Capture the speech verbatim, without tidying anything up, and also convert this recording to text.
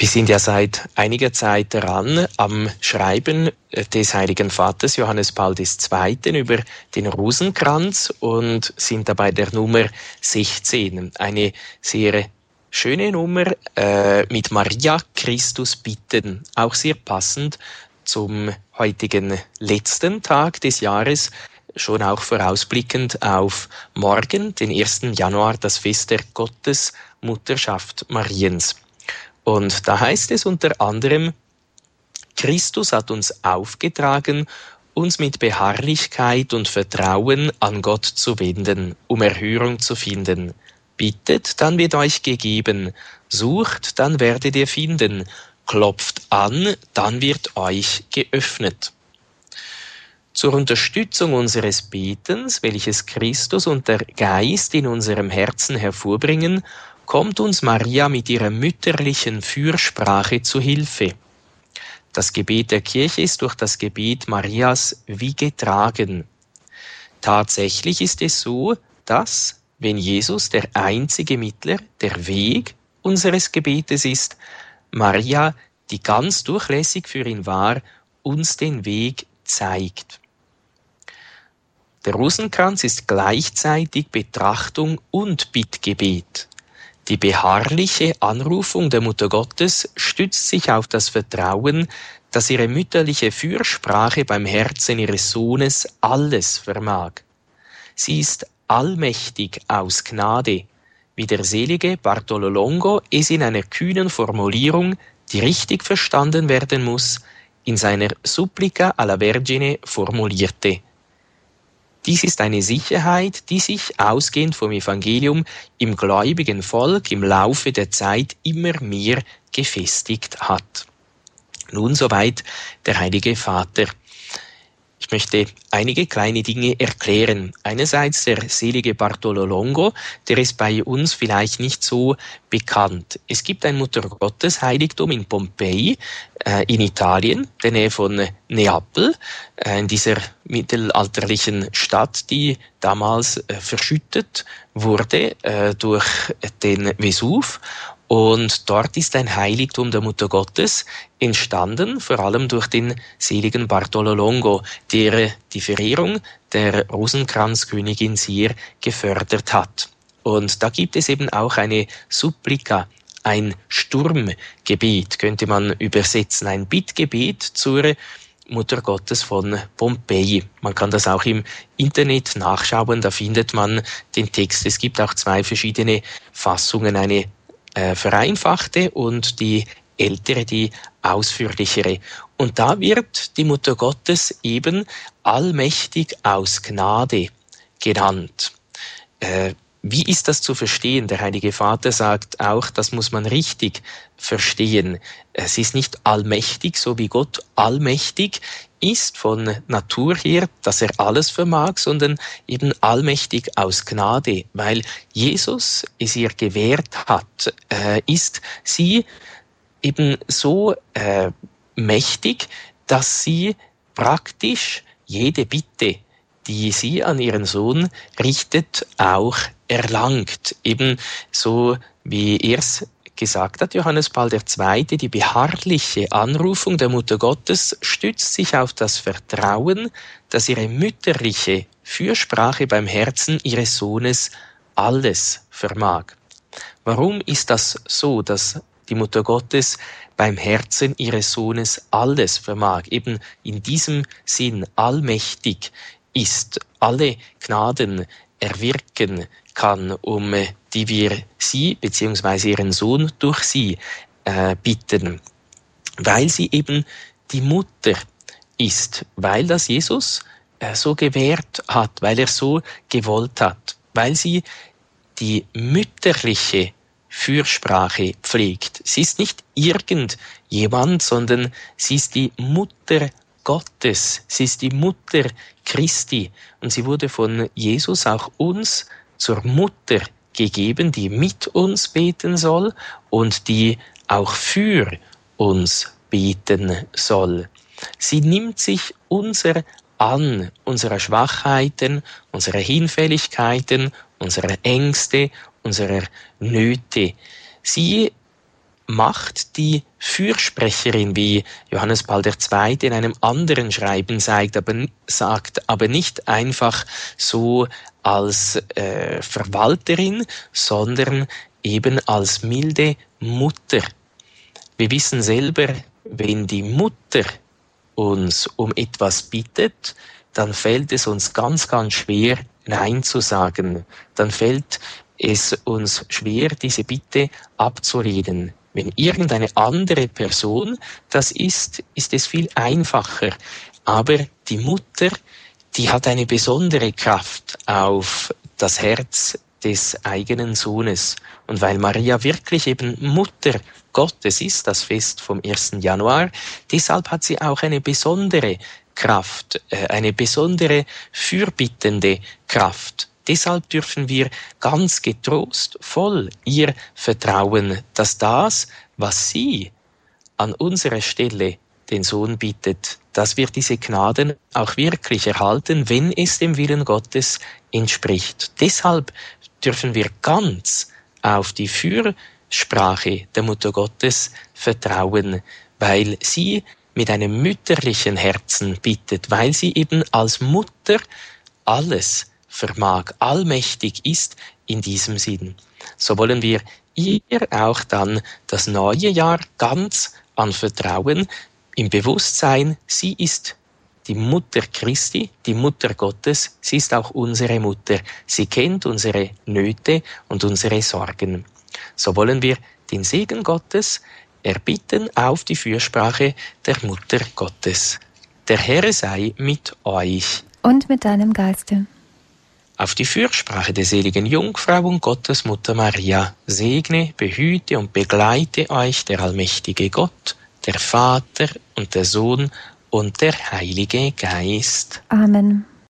Wir sind ja seit einiger Zeit dran am Schreiben des Heiligen Vaters Johannes Paul der Zweite. über den Rosenkranz und sind dabei der Nummer sechzehn. Eine sehr schöne Nummer äh, mit Maria Christus bitten. Auch sehr passend zum heutigen letzten Tag des Jahres, schon auch vorausblickend auf morgen, den ersten Januar, das Fest der Gottesmutterschaft Mariens. Und da heißt es unter anderem: Christus hat uns aufgetragen, uns mit Beharrlichkeit und Vertrauen an Gott zu wenden, um Erhörung zu finden. Bittet, dann wird euch gegeben. Sucht, dann werdet ihr finden. Klopft an, dann wird euch geöffnet. Zur Unterstützung unseres Betens, welches Christus und der Geist in unserem Herzen hervorbringen, kommt uns Maria mit ihrer mütterlichen Fürsprache zu Hilfe. Das Gebet der Kirche ist durch das Gebet Marias wie getragen. Tatsächlich ist es so, dass, wenn Jesus der einzige Mittler, der Weg unseres Gebetes ist, Maria, die ganz durchlässig für ihn war, uns den Weg zeigt. Der Rosenkranz ist gleichzeitig Betrachtung und Bittgebet. Die beharrliche Anrufung der Mutter Gottes stützt sich auf das Vertrauen, dass ihre mütterliche Fürsprache beim Herzen ihres Sohnes alles vermag. Sie ist allmächtig aus Gnade, wie der selige Bartolo Longo es in einer kühnen Formulierung, die richtig verstanden werden muss, in seiner Supplica alla Vergine formulierte. Dies ist eine Sicherheit, die sich, ausgehend vom Evangelium, im gläubigen Volk im Laufe der Zeit immer mehr gefestigt hat. Nun soweit der Heilige Vater. Ich möchte einige kleine Dinge erklären. Einerseits der selige Bartolo Longo, der ist bei uns vielleicht nicht so bekannt. Es gibt ein Muttergottesheiligtum in Pompeji, äh, in Italien, in der Nähe von Neapel, äh, in dieser mittelalterlichen Stadt, die damals äh, verschüttet wurde äh, durch den Vesuv. Und dort ist ein Heiligtum der Mutter Gottes entstanden, vor allem durch den seligen Bartolo Longo, der die Verehrung der Rosenkranzkönigin sehr gefördert hat. Und da gibt es eben auch eine Supplica, ein Sturmgebet, könnte man übersetzen, ein Bittgebet zur Mutter Gottes von Pompeji. Man kann das auch im Internet nachschauen, da findet man den Text. Es gibt auch zwei verschiedene Fassungen, eine vereinfachte und die ältere, die ausführlichere. Und da wird die Mutter Gottes eben allmächtig aus Gnade genannt. Äh, wie ist das zu verstehen? Der Heilige Vater sagt auch, das muss man richtig verstehen. Sie ist nicht allmächtig, so wie Gott allmächtig ist von Natur her, dass er alles vermag, sondern eben allmächtig aus Gnade, weil Jesus es ihr gewährt hat, äh, ist sie eben so äh, mächtig, dass sie praktisch jede Bitte, die sie an ihren Sohn richtet, auch erlangt. Eben so, wie er es gesagt hat, Johannes Paul der Zweite, die beharrliche Anrufung der Mutter Gottes stützt sich auf das Vertrauen, dass ihre mütterliche Fürsprache beim Herzen ihres Sohnes alles vermag. Warum ist das so, dass die Mutter Gottes beim Herzen ihres Sohnes alles vermag? Eben in diesem Sinn allmächtig ist, alle Gnaden erwirken kann, um die wir sie bzw. ihren Sohn durch sie äh, bitten, weil sie eben die Mutter ist, weil das Jesus äh, so gewährt hat, weil er so gewollt hat, weil sie die mütterliche Fürsprache pflegt. Sie ist nicht irgendjemand, sondern sie ist die Mutter Gottes, sie ist die Mutter Christi und sie wurde von Jesus auch uns zur Mutter gegeben, die mit uns beten soll und die auch für uns beten soll. Sie nimmt sich unser an, unserer Schwachheiten, unserer Hinfälligkeiten, unserer Ängste, unserer Nöte. Sie Macht die Fürsprecherin, wie Johannes Paul der Zweite in einem anderen Schreiben sagt, aber, sagt, aber nicht einfach so als äh, Verwalterin, sondern eben als milde Mutter. Wir wissen selber, wenn die Mutter uns um etwas bittet, dann fällt es uns ganz, ganz schwer, Nein zu sagen. Dann fällt es uns schwer, diese Bitte abzulehnen. Wenn irgendeine andere Person das ist, ist es viel einfacher. Aber die Mutter, die hat eine besondere Kraft auf das Herz des eigenen Sohnes. Und weil Maria wirklich eben Mutter Gottes ist, das Fest vom ersten Januar, deshalb hat sie auch eine besondere Kraft, eine besondere fürbittende Kraft. Deshalb dürfen wir ganz getrost voll ihr vertrauen, dass das, was sie an unserer Stelle den Sohn bittet, dass wir diese Gnaden auch wirklich erhalten, wenn es dem Willen Gottes entspricht. Deshalb dürfen wir ganz auf die Fürsprache der Mutter Gottes vertrauen, weil sie mit einem mütterlichen Herzen bittet, weil sie eben als Mutter alles vermag, allmächtig ist in diesem Sinn. So wollen wir ihr auch dann das neue Jahr ganz anvertrauen, im Bewusstsein, sie ist die Mutter Christi, die Mutter Gottes, sie ist auch unsere Mutter. Sie kennt unsere Nöte und unsere Sorgen. So wollen wir den Segen Gottes erbitten auf die Fürsprache der Mutter Gottes. Der Herr sei mit euch. Und mit deinem Geiste. Auf die Fürsprache der seligen Jungfrau und Gottesmutter Maria segne, behüte und begleite euch der allmächtige Gott, der Vater und der Sohn und der Heilige Geist. Amen.